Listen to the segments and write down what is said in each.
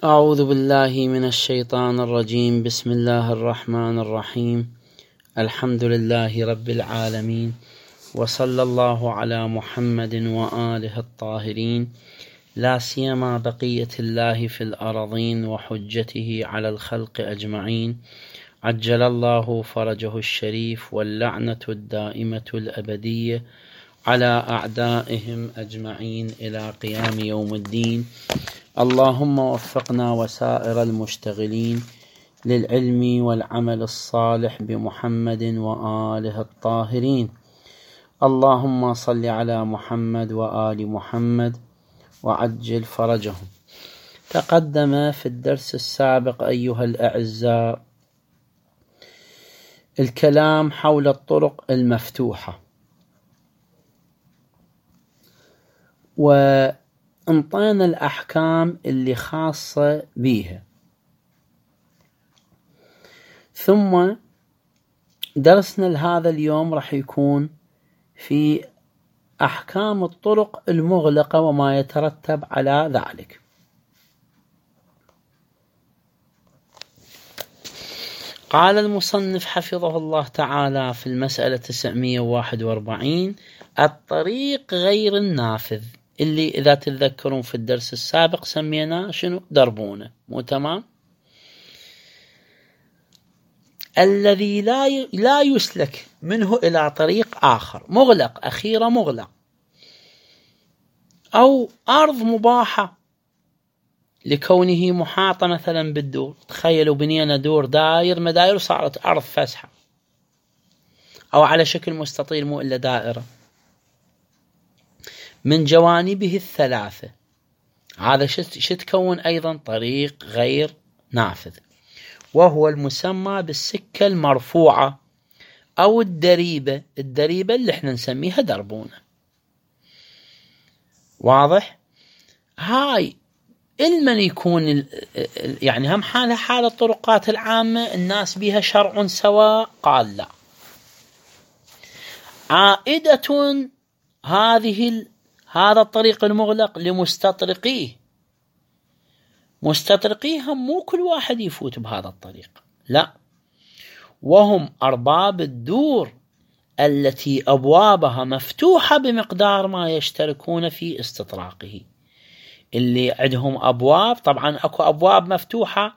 أعوذ بالله من الشيطان الرجيم. بسم الله الرحمن الرحيم. الحمد لله رب العالمين، وصلى الله على محمد وآله الطاهرين، لا سيما بقية الله في الأرضين وحجته على الخلق أجمعين، عجل الله فرجه الشريف، واللعنة الدائمة الأبدية على أعدائهم أجمعين إلى قيام يوم الدين. اللهم وفقنا وسائر المشتغلين للعلم والعمل الصالح بمحمد وآله الطاهرين. اللهم صل على محمد وآل محمد وعجل فرجهم. تقدم في الدرس السابق أيها الأعزاء الكلام حول الطرق المفتوحة، وانطينا الأحكام اللي خاصة بيها، ثم درسنا لهذا اليوم راح يكون في أحكام الطرق المغلقة وما يترتب على ذلك. قال المصنف حفظه الله تعالى في المسألة 941: الطريق غير النافذ، اللي إذا تتذكرون في الدرس السابق سميناه شنو؟ دربونه، مو تمام؟ الذي لا يسلك منه إلى طريق آخر، مغلق، أخيرا مغلق، أو أرض مباحة لكونه محاطة مثلا بالدور. تخيلوا بنينا دور داير مداير وصارت أرض فسحة، أو على شكل مستطيل مو إلا دائرة من جوانبه الثلاثة، هذا شو تكون أيضا؟ طريق غير نافذ، وهو المسمى بالسكة المرفوعة أو الدريبة اللي احنا نسميها دربونة. واضح؟ هاي المن يكون يعني هم حال الطرقات العامة الناس بها شرع سواء؟ قال لا. عائدة هذا الطريق المغلق لمستطرقيه، مستطرقيهم مو كل واحد يفوت بهذا الطريق، لا، وهم أرباب الدور التي أبوابها مفتوحة بمقدار ما يشتركون في استطراقه. اللي عندهم أبواب، طبعا أكو أبواب مفتوحة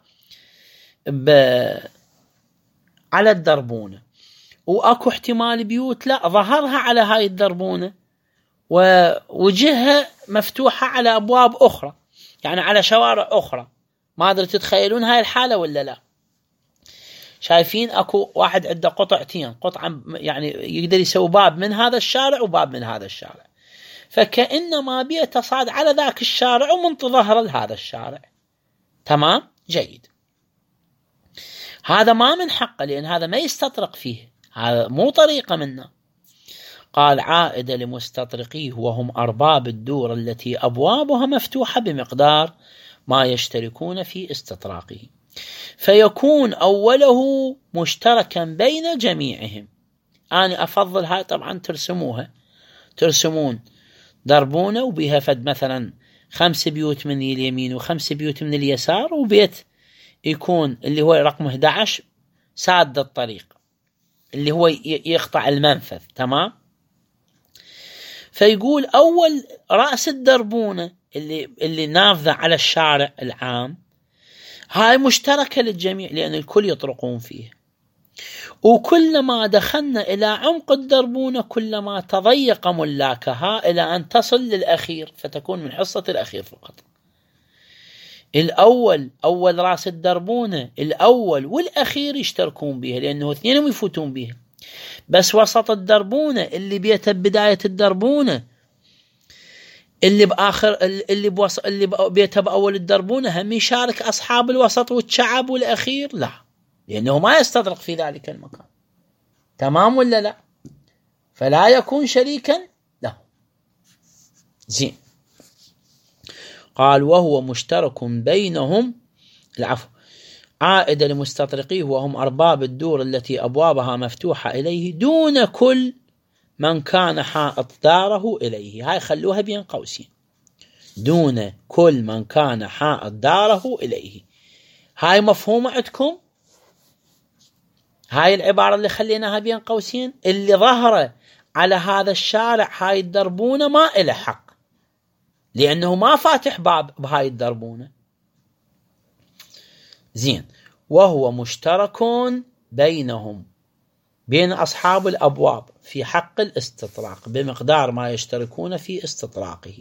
على الدربونة، وأكو احتمال بيوت لا ظهرها على هاي الدربونة ووجهها مفتوحة على أبواب أخرى، يعني على شوارع أخرى. ما أدري تتخيلون هاي الحالة ولا لا؟ شايفين أكو واحد عنده قطعتين، قطعة يعني يقدر يسوي باب من هذا الشارع وباب من هذا الشارع، فكأنما بيتصاد على ذاك الشارع ومن ظهر لهذا الشارع. تمام؟ جيد. هذا ما من حقه، لأن هذا ما يستطرق فيه، هذا مو طريقة منا. قال عائدة لمستطرقيه وهم أرباب الدور التي أبوابها مفتوحة بمقدار ما يشتركون في استطراقه، فيكون أوله مشتركا بين جميعهم. أنا أفضل هاي طبعا ترسمون دربونة وبها فد مثلا 5 بيوت من اليمين و5 بيوت من اليسار، وبيت يكون اللي هو رقم 11 ساد الطريق اللي هو يقطع المنفذ. تمام؟ فيقول أول رأس الدربونة اللي نافذة على الشارع العام، هاي مشتركة للجميع لأن الكل يطرقون فيه، وكلما دخلنا إلى عمق الدربونة كلما تضيق ملاكها إلى أن تصل للأخير، فتكون من حصة الأخير فقط. أول رأس الدربونة الأول والأخير يشتركون بها لأنه اثنينهم يفوتون بها، بس وسط الدربونة اللي بيته بداية الدربونة اللي بآخر اللي بيته بأول الدربونة هم يشارك أصحاب الوسط والشعب والأخير؟ لا، لأنه ما يستطرق في ذلك المكان. تمام ولا لا؟ فلا يكون شريكا له. زين. قال وهو مشترك بينهم، عائدة لمستطرقيه وهم أرباب الدور التي أبوابها مفتوحة إليه دون كل من كان حائط داره إليه. هاي خلوها بين قوسين. دون كل من كان حائط داره إليه. هاي مفهومة عندكم؟ هاي العبارة اللي خليناها بين قوسين، اللي ظهر على هذا الشارع هاي الدربونة ما إله حق، لأنه ما فاتح باب بهاي الدربونة. زين. وهو مشترك بينهم، بين أصحاب الأبواب، في حق الاستطراق بمقدار ما يشتركون في استطراقه،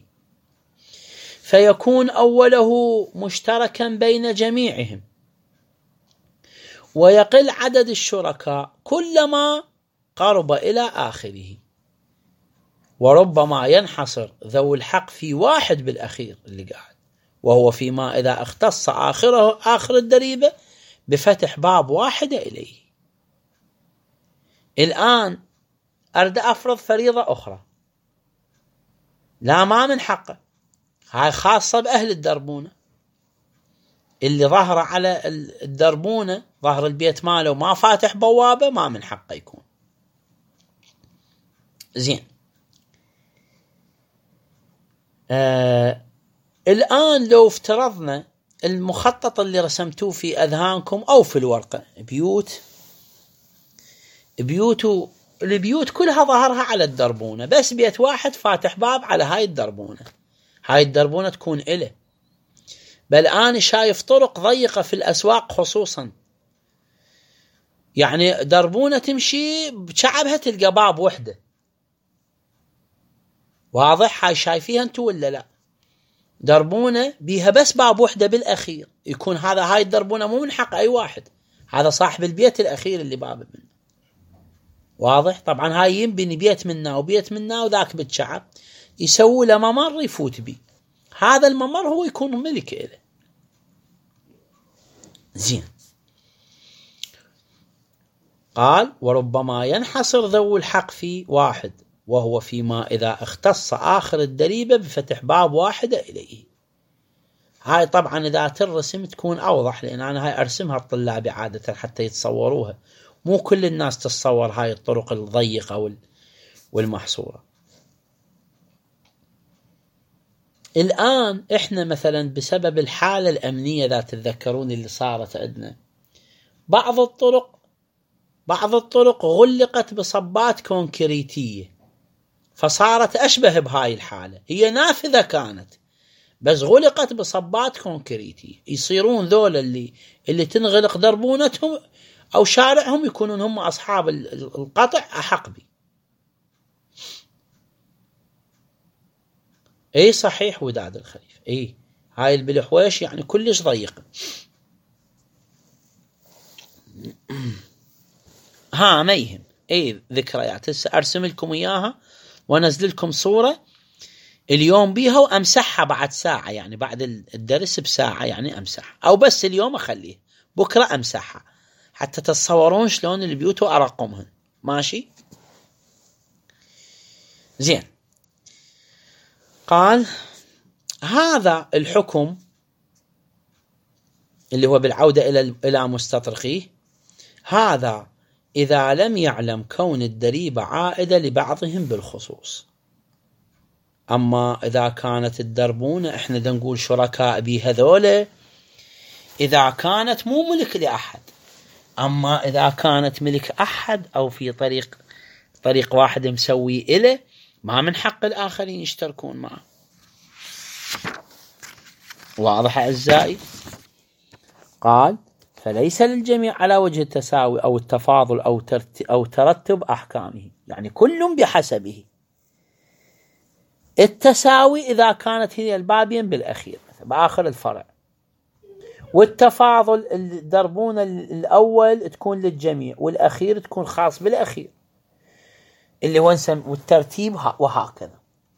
فيكون أوله مشتركا بين جميعهم، ويقل عدد الشركاء كلما قرب إلى آخره، وربما ينحصر ذو الحق في واحد بالأخير اللي قاعد، وهو فيما إذا اختص آخر الدريبة بفتح باب واحد إليه. الآن أريد أفرض فريضة أخرى، لا ما من حقه، هاي خاصة بأهل الدربونة، اللي ظهر على الدربونة ظهر البيت ماله ما فاتح بوابة ما من حقه يكون. زين. الآن لو افترضنا المخطط اللي رسمتوه في أذهانكم أو في الورقة، البيوت كلها ظهرها على الدربونة، بس بيت واحد فاتح باب على هاي الدربونة، هاي الدربونة تكون إله. بل أنا شايف طرق ضيقة في الأسواق خصوصا، يعني دربونة تمشي بشعبها تلقى باب وحدة، واضح؟ هاي شايفيها انتو ولا لا؟ دربونة بيها بس باب وحدة بالأخير، يكون هاي الدربونة مو من حق أي واحد، هذا صاحب البيت الأخير اللي بابه منه، واضح؟ طبعا هاي ينبني بيت منا وبيت منا وذاك بالشعب يسوي له ممر يفوت بيه، هذا الممر هو يكون ملك إله. زين. قال وربما ينحصر ذو الحق في واحد، وهو فيما إذا اختص آخر الدريبة بفتح باب واحد إليه. هاي طبعا إذا ترسم تكون أوضح، لأن أنا هاي أرسمها الطلاب عادة حتى يتصوروها، مو كل الناس تتصور هاي الطرق الضيقة والمحصورة. الآن إحنا مثلا بسبب الحالة الأمنية ذات تتذكرون اللي صارت عندنا، بعض الطرق غلقت بصبات كونكريتية، فصارت أشبه بهاي الحالة، هي نافذة كانت بس غلقت بصبات كونكريتية، يصيرون ذول اللي تنغلق دربونتهم أو شارعهم يكونون هم أصحاب القطع أحق بي. اي صحيح وداد الخليفة، اي هاي البلحويش يعني كلش ضيقة. ها ما يهم، اي ذكريات هسه ارسم لكم اياها وانزل لكم صورة اليوم بيها وامسحها بعد ساعة، يعني بعد الدرس بساعة يعني امسحها، او بس اليوم اخليه بكرة امسحها حتى تتصورون شلون البيوت وارقمهن. ماشي؟ زين. قال هذا الحكم اللي هو بالعودة إلى مستطرقيه، هذا إذا لم يعلم كون الدريبة عائدة لبعضهم بالخصوص. أما إذا كانت الدربونة إحنا نقول شركاء بها ذولا، إذا كانت مو ملك لأحد، أما إذا كانت ملك أحد أو في طريق واحد مسوي إله، ما من حق الآخرين يشتركون معه. واضح أعزائي؟ قال فليس للجميع على وجه التساوي أو التفاضل أو ترتب أحكامه، يعني كل بحسبه. التساوي إذا كانت هي البابين بالأخير مثلا بآخر الفرع، والتفاضل الدربون الأول تكون للجميع والأخير تكون خاص بالأخير اللي هو والترتيب وهكذا.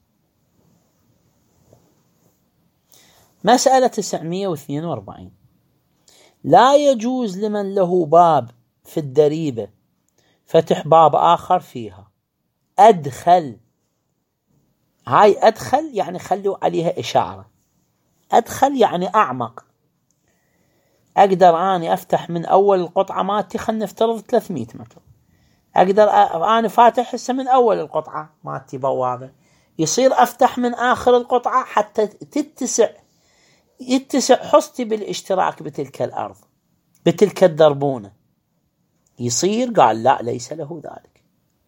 مسألة 942. لا يجوز لمن له باب في الدريبة فتح باب آخر فيها. أدخل، هاي أدخل يعني خلوا عليها إشارة، أدخل يعني أعمق. أقدر أنا أفتح من أول القطعة مالتي، خلنا نفترض 300 متر، أقدر أنا فاتح هسه من أول القطعة مالتي بوابة، يصير أفتح من آخر القطعة حتى يتسع حصتي بالاشتراك بتلك الأرض بتلك الدربونة. يصير؟ قال لا، ليس له ذلك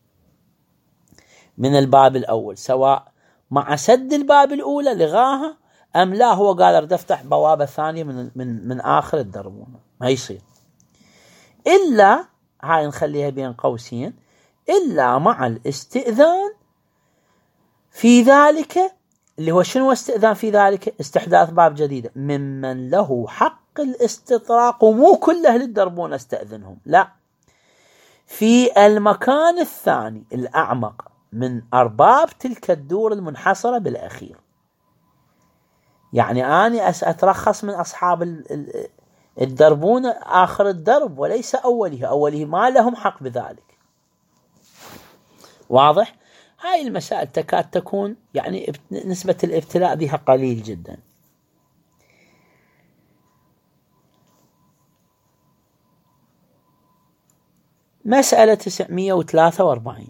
من الباب الأول، سواء مع سد الباب الأولى لغاها أم لا، هو قال أريد أفتح بوابة ثانية من آخر الدربونة، ما يصير. إلا، هاي نخليها بين قوسين، إلا مع الاستئذان في ذلك، اللي هو شنو استئذان في ذلك؟ استحداث باب جديد ممن له حق الاستطراق، ومو كل أهل الدربونة استأذنهم، لا، في المكان الثاني الأعمق من أرباب تلك الدور المنحصرة بالأخير. يعني أنا أترخص من أصحاب الدربونة آخر الدرب وليس أوله ما لهم حق بذلك. واضح؟ هاي المسائل تكاد تكون يعني نسبة الابتلاء بها قليل جدا. مسألة 943.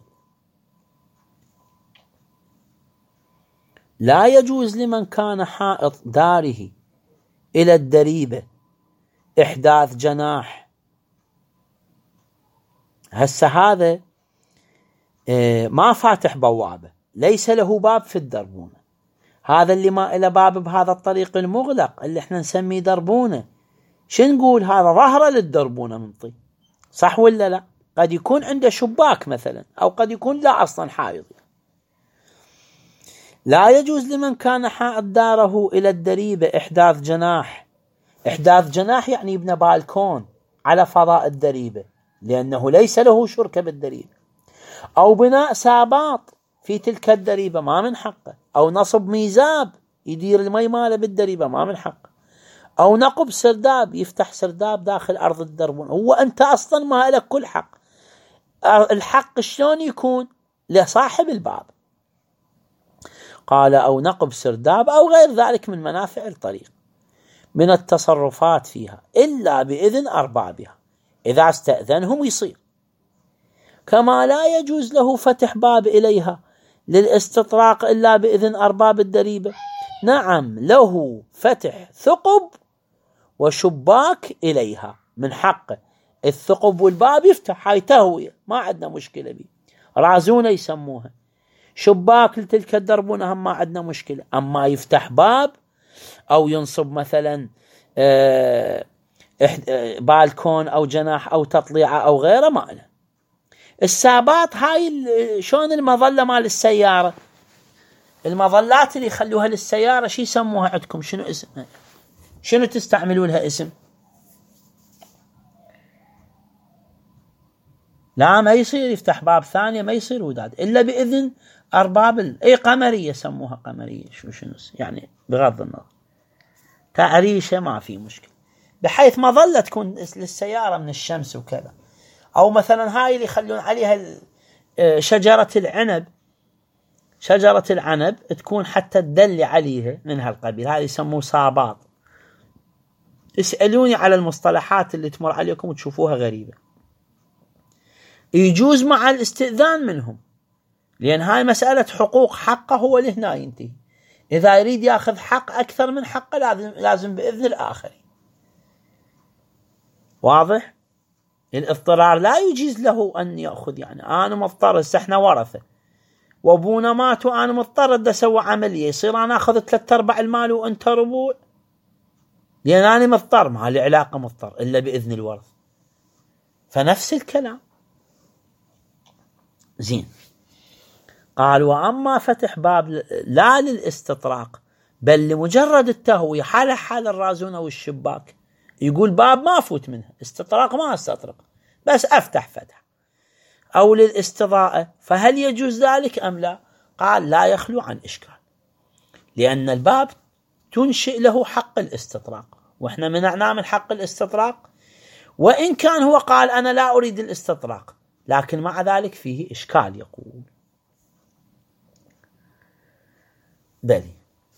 لا يجوز لمن كان حائط داره إلى الدريبة إحداث جناح. هسه هذا ما فاتح بوابة، ليس له باب في الدربونة، هذا اللي ما إلى باب بهذا الطريق المغلق اللي احنا نسميه دربونة، نقول هذا ظهر للدربونة من طين، صح ولا لا؟ قد يكون عنده شباك مثلا، أو قد يكون لا أصلا حائط. لا يجوز لمن كان حائط داره إلى الدريبة إحداث جناح. إحداث جناح يعني يبنى بالكون على فضاء الدريبة، لأنه ليس له شركة بالدريبة، أو بناء ساباط في تلك الدريبة ما من حقه، أو نصب ميزاب يدير المي ماله بالدريبة ما من حقه، أو نقب سرداب يفتح سرداب داخل أرض الدربون. هو أنت أصلا ما لك كل حق. الحق شلون يكون؟ لصاحب الباب. قال أو نقب سرداب أو غير ذلك من منافع الطريق من التصرفات فيها إلا بإذن أربابها، إذا استأذنهم يصير. كما لا يجوز له فتح باب إليها للاستطراق إلا بإذن أرباب الدريبة. نعم، له فتح ثقب وشباك إليها، من حقه الثقب والباب يفتح، هاي تهوية ما عندنا مشكلة به، رازونة يسموها، شباك لتلك الدربونة هم ما عندنا مشكلة. أما يفتح باب أو ينصب مثلا بالكون أو جناح أو تطليعة أو غيره ما له. السابات هاي شون المظلة مال السيارة، المظلات اللي يخلوها للسيارة شي يسموها عندكم؟ شنو اسمها؟ شنو تستعملوا لها اسم؟ لا، ما يصير يفتح باب ثانية، ما يصير وداد إلا بإذن أرباب أي قمرية يسموها قمرية، شنو يعني بغض النظر تعريشة ما في مشكلة، بحيث مظلة تكون للسيارة من الشمس وكذا. أو مثلا هاي اللي يخلون عليها شجرة العنب تكون حتى تدلي عليها من هالقبيل، هذا يسموه صابات. اسألوني على المصطلحات اللي تمر عليكم وتشوفوها غريبة. يجوز مع الاستئذان منهم، لأن هاي مسألة حقوق، حقه هو لهنا ينتهي. إذا يريد يأخذ حق أكثر من حقه لازم بإذن الآخرين. واضح؟ الاضطرار لا يجيز له أن يأخذ، يعني أنا مضطر، احنا ورثة وابونا مات وأنا مضطر أدى أسوي عملية، يصير أنا أخذ 3/4 المال وأنت ربوع، لأن أنا مضطر، ما لي علاقة مضطر إلا بإذن الورث. فنفس الكلام. زين. قال وأما فتح باب لا للاستطراق بل لمجرد التهوية، حال الرازونة والشباك، يقول باب ما أفوت منها، استطراق ما استطرق، بس أفتح فتح، أو للاستضاءة، فهل يجوز ذلك أم لا؟ قال لا يخلو عن إشكال، لأن الباب تنشئ له حق الاستطراق، وإحنا منعناه من حق الاستطراق، وإن كان هو قال أنا لا أريد الاستطراق، لكن مع ذلك فيه إشكال. يقول بلي.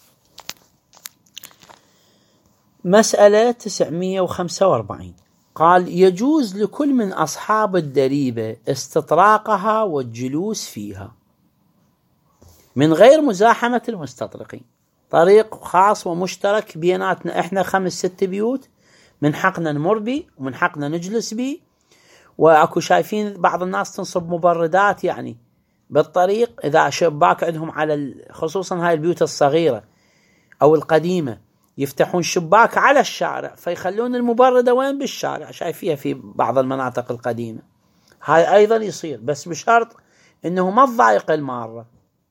مسألة 945. قال يجوز لكل من أصحاب الدريبة استطراقها والجلوس فيها. من غير مزاحمة المستطرقين، طريق خاص ومشترك بيناتنا احنا 5-6 بيوت، من حقنا نمر بي ومن حقنا نجلس بي. واكو شايفين بعض الناس تنصب مبردات يعني بالطريق، اذا شباك عندهم على خصوصا هاي البيوت الصغيرة او القديمة يفتحون شباك على الشارع فيخلون المبردة وين؟ بالشارع، شايفيها في بعض المناطق القديمة. هاي ايضا يصير بس بشرط انه ما تضايق المارة.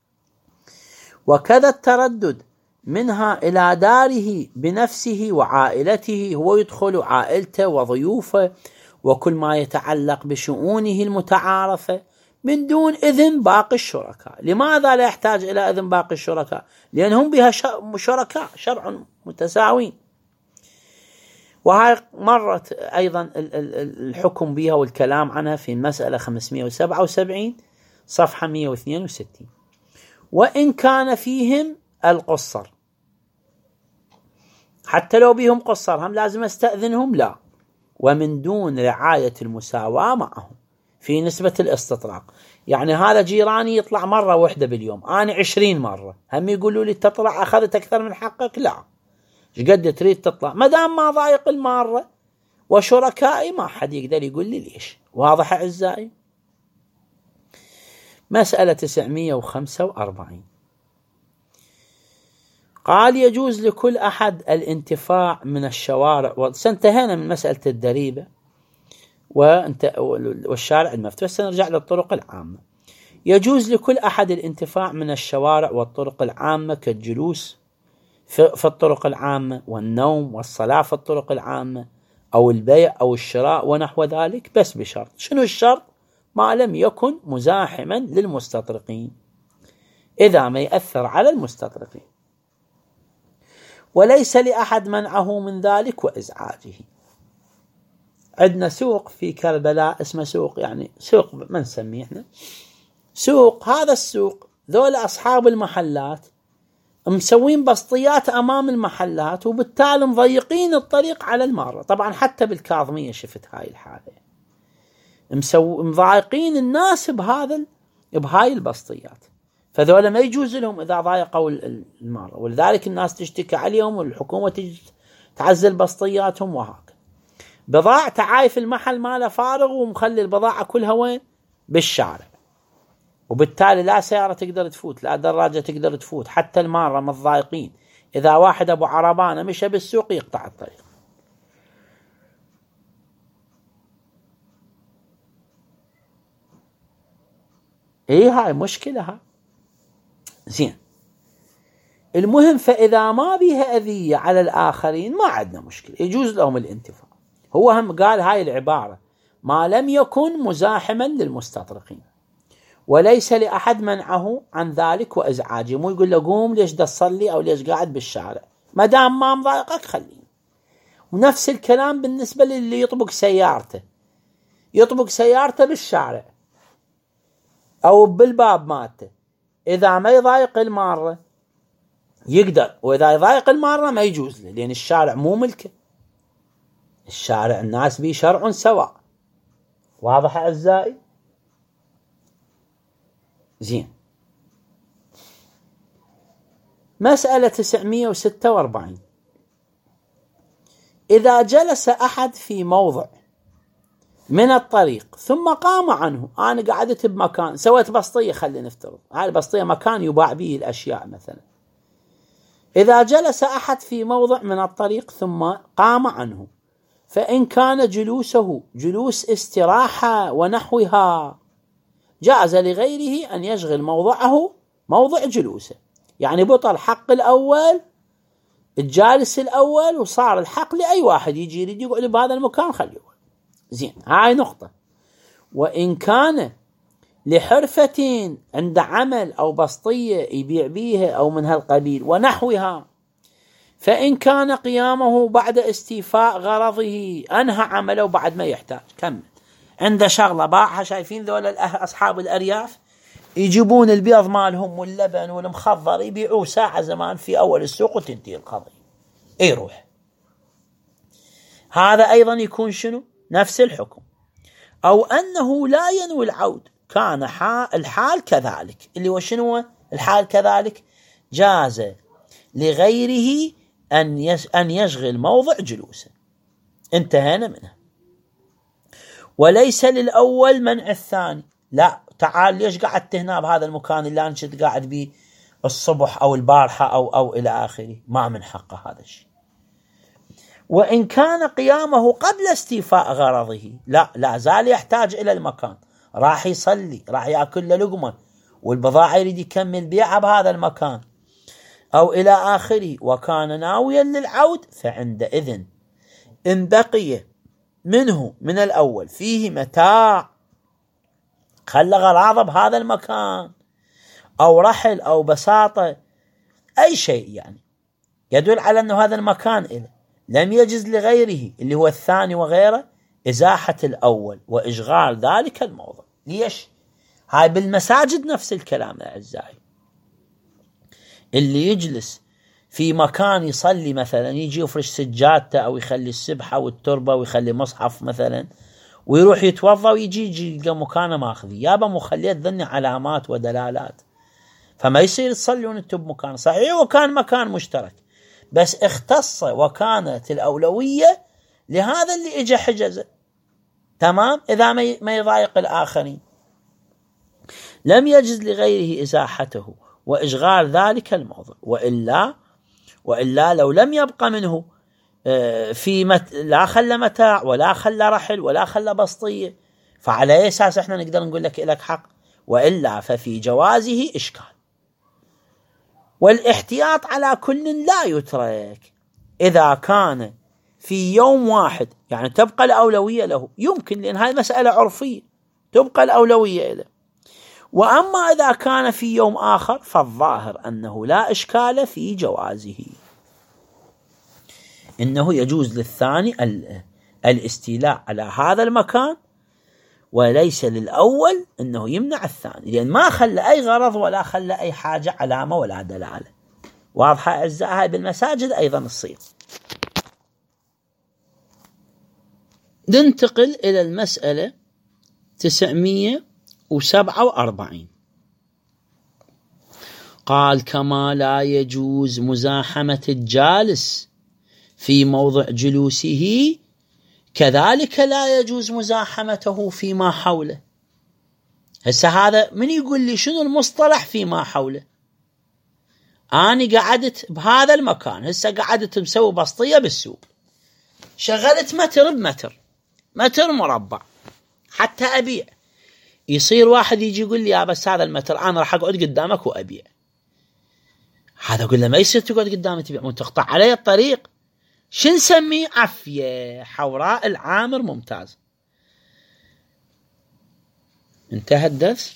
وكذا التردد منها إلى داره بنفسه وعائلته، هو يدخل عائلته وضيوفه وكل ما يتعلق بشؤونه المتعارفة من دون إذن باقي الشركاء. لماذا لا يحتاج إلى إذن باقي الشركاء؟ لأنهم بها شركاء شرع متساوين. وهاي مرت أيضا الحكم بها والكلام عنها في المسألة 577 صفحة 162. وإن كان فيهم القصر، حتى لو بيهم قصر هم لازم استأذنهم؟ لا. ومن دون رعاية المساواة معهم في نسبة الاستطراق، يعني هذا جيراني يطلع مرة واحدة باليوم، أنا 20 مرة، هم يقولوا لي تطلع أخذت أكثر من حقك؟ لا، ايش قد تريد تطلع ما دام ما ضايق المارة وشركائي، ما حد يقدر يقول لي ليش. واضح أعزائي؟ مسألة 945 قال يجوز لكل أحد الانتفاع من الشوارع سنتهينا من مسألة الدريبة والشارع المفتوح، سنرجع للطرق العامة. يجوز لكل أحد الانتفاع من الشوارع والطرق العامة كالجلوس في الطرق العامة والنوم والصلاة في الطرق العامة أو البيع أو الشراء ونحو ذلك، بس بشرط. شنو الشرط؟ ما لم يكن مزاحما للمستطرقين، إذا ما يأثر على المستطرقين، وليس لأحد منعه من ذلك وإزعاجه. عندنا سوق في كربلاء اسمه سوق، يعني سوق ما نسميه احنا سوق، هذا السوق ذول أصحاب المحلات مسوين بسطيات أمام المحلات وبالتالي مضيقين الطريق على المارة. طبعا حتى بالكاظمية شفت هاي الحالة، مضايقين الناس بهاي البسطيات، فذولا ما يجوز لهم إذا ضايقوا المارة، ولذلك الناس تشتكي عليهم والحكومة تجي تعزل بسطياتهم. وهكذا بضاعة تعايف المحل ماله فارغ ومخلي البضاعة كلها وين؟ بالشارع، وبالتالي لا سيارة تقدر تفوت، لا دراجة تقدر تفوت، حتى المارة متضايقين. إذا واحد أبو عربانة مشى بالسوق يقطع الطريق. هاي مشكلة ها. زين، المهم فإذا ما بيها أذية على الآخرين ما عندنا مشكلة، يجوز لهم الانتفاع. هو هم قال هاي العبارة ما لم يكن مزاحما للمستطرقين، وليس لأحد منعه عن ذلك وإزعاجه. مو يقول له قوم ليش تصلي أو ليش قاعد بالشارع، ما دام ما مضايقك خليه. ونفس الكلام بالنسبة للي يطبق سيارته بالشارع أو بالباب مالته، إذا ما يضايق المارة يقدر، وإذا يضايق المارة ما يجوز له، لأن الشارع مو ملكه، الشارع الناس بيه شرع سواء. واضح أعزائي؟ زين، مسألة 946 إذا جلس أحد في موضع من الطريق ثم قام عنه، أنا قعدت بمكان سويت بسطية، خلينا نفترض هاي البسطية مكان يباع به الأشياء مثلا، إذا جلس أحد في موضع من الطريق ثم قام عنه، فإن كان جلوسه جلوس استراحة ونحوها جاز لغيره أن يشغل موضعه موضع جلوسه، يعني بطل حق الأول الجالس الأول وصار الحق لأي واحد يجي يريد يقعد بهذا المكان خليه. زين، هاي نقطة. وإن كان لحرفة عند عمل أو بسطية يبيع بيها أو من هالقبيل ونحوها، فإن كان قيامه بعد استيفاء غرضه أنهى عمله بعد ما يحتاج. كمل، عنده شغلة باعها، شايفين ذول أصحاب الأرياف يجيبون البيض مالهم واللبن والمخضر يبيعوه ساعة زمان في أول السوق وتنتهي القضية، يروح. هذا أيضا يكون شنو؟ نفس الحكم. أو أنه لا ينوي العود، كان الحال كذلك، اللي هو شنو؟ الحال كذلك جاز لغيره أن يشغل موضع جلوسه. انتهينا منها. وليس للأول منع الثاني. لا، تعال ليش قعدت هنا بهذا المكان اللي أنا كنت قاعد به الصبح أو البارحة أو إلى آخره، ما من حقه هذا الشيء. وإن كان قيامه قبل استيفاء غرضه، لا زال يحتاج إلى المكان، راح يصلي، راح يأكل لقمة، والبضاعة يريد يكمل بيعها بهذا المكان أو إلى آخره، وكان ناويا للعود، فعندئذ إن بقي منه من الأول فيه متاع خلى غراضه بهذا المكان أو رحل أو بساطة أي شيء يعني يدل على أنه هذا المكان إله، لم يجز لغيره اللي هو الثاني وغيره إزاحة الأول وإشغال ذلك الموضع. ليش؟ هاي بالمساجد نفس الكلام يا أعزائي. اللي يجلس في مكان يصلي مثلا، يجي يفرش سجادته أو يخلي السبحة والتربة ويخلي مصحف مثلا، ويروح يتوضا ويجي يلقى مكانه ماخذي يابا مخليت ذني علامات ودلالات، فما يصير تصلون انتم بمكان صحيح وكان مكان مشترك، بس اختص وكانت الأولوية لهذا اللي اجى حجزه، تمام، إذا ما يضايق الآخرين. لم يجز لغيره إزاحته وإشغال ذلك الموضع، وإلا لو لم يبقى منه لا خلى متاع ولا خلى رحل ولا خلى بسطية، فعلى أي أساس احنا نقدر نقول لك حق؟ وإلا ففي جوازه إشكال. والاحتياط على كل لا يترك. إذا كان في يوم واحد يعني تبقى الأولوية له، يمكن، لأن هذه مسألة عرفية تبقى الأولوية له. وأما إذا كان في يوم آخر فالظاهر أنه لا إشكال في جوازه، إنه يجوز للثاني الاستيلاء على هذا المكان، وليس للأول أنه يمنع الثاني، لأن ما خلى أي غرض ولا خلى أي حاجة علامة ولا دلالة. واضحة أعزائي؟ هاي بالمساجد أيضا الصيغ. ننتقل إلى المسألة 947. قال: كما لا يجوز مزاحمة الجالس في موضع جلوسه، كذلك لا يجوز مزاحمته فيما حوله. هسه هذا من يقول لي شنو المصطلح فيما حوله؟ أنا قعدت بهذا المكان، هسه قعدت مسوي بسطية بالسوق، شغلت متر بمتر، متر مربع حتى أبيع. يصير واحد يجي يقول لي: يا بس هذا المتر أنا راح أقعد قدامك وأبيع. هذا أقول له: ما يصير تقعد قدامي تبيع، وتقطع علي الطريق. شو نسميه؟ عفية حوراء العامر ممتاز. انتهى الدرس.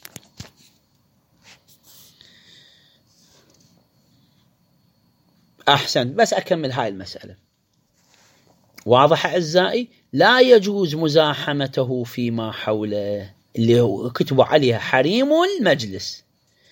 أحسن، بس أكمل هاي المسألة. واضح أعزائي؟ لا يجوز مزاحمته فيما حوله، اللي هو كتبوا عليها حريم المجلس،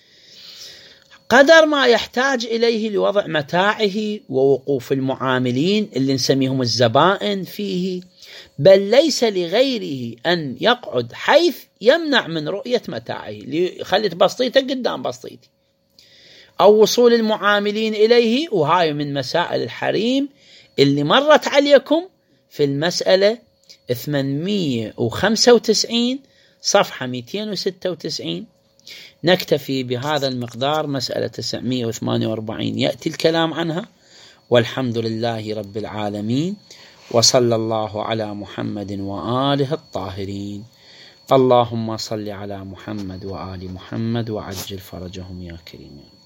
قدر ما يحتاج إليه لوضع متاعه ووقوف المعاملين اللي نسميهم الزبائن فيه، بل ليس لغيره أن يقعد حيث يمنع من رؤية متاعه. خليت بسطيته قدام بسطيتي، أو وصول المعاملين إليه. وهاي من مسائل الحريم اللي مرت عليكم في المسألة 895 صفحة 296. نكتفي بهذا المقدار. مسألة 948 يأتي الكلام عنها، والحمد لله رب العالمين، وصلى الله على محمد وآله الطاهرين. اللهم صل على محمد وآل محمد وعجل فرجهم يا كريم.